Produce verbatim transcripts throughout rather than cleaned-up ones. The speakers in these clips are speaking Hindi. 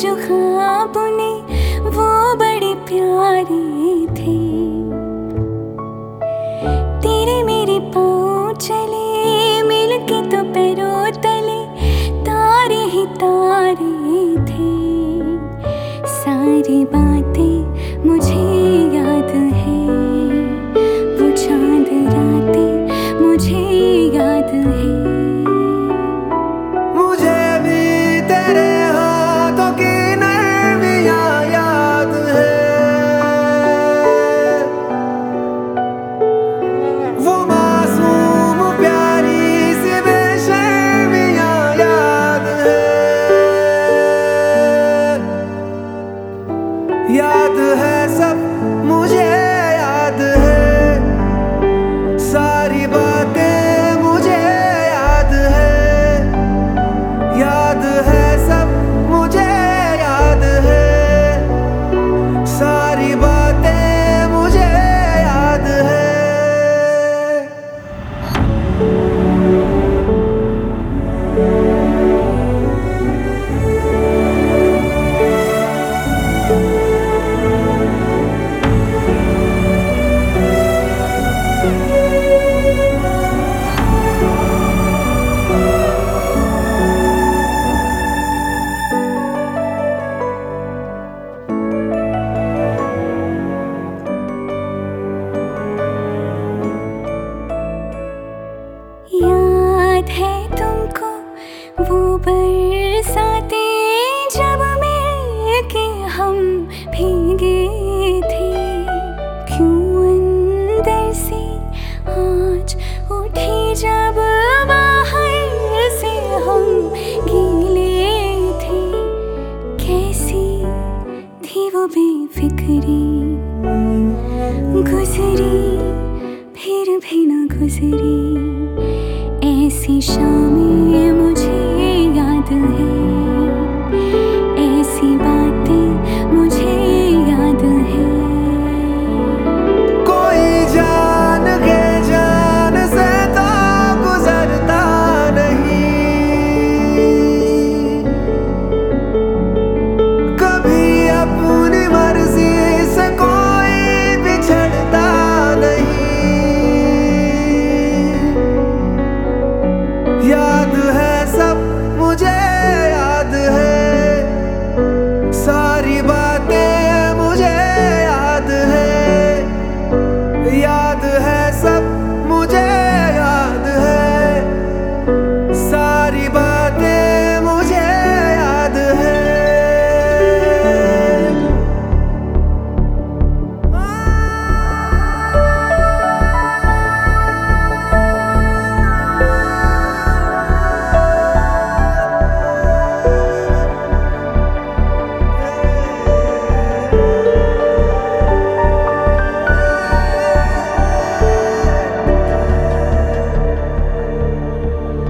जो ख्वाब ने वो बड़े प्यारे थे। तेरे मेरे पाँव चले मिलके तो पैरों तले तारे ही तारे थे। सारी बातें मुझे याद है, वो चांद रातें मुझे याद है। मुझे भी तेरे हाथों की नरमियां याद है, वो मासूम प्यारी सी बेशर्मियां याद है। याद है सब मुझे याद है, सारी बातें मुझे याद है। याद है सब मुझे याद है, सारी बातें मुझे याद है। याद है तुमको वो बरसाते जब मिलके हम भीगे थे। क्यों अंदर से आज उठी जब बाहर से हम गीले थे। कैसी थी वो बेफिक्री, गुजरी फिर भी न गुजरी। ऐसी शामें मुझे याद है, ऐसी बातें मुझे याद है। कोई जान के जान से तो गुजरता नहीं, कभी अपनी मर्जी से कोई बिछड़ता नहीं। याद है सब मुझे याद है, सारी बातें मुझे याद है। याद है सब मुझे याद है, सारी बातें मुझे याद है।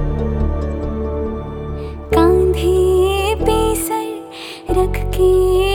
कांधे पे सर रख के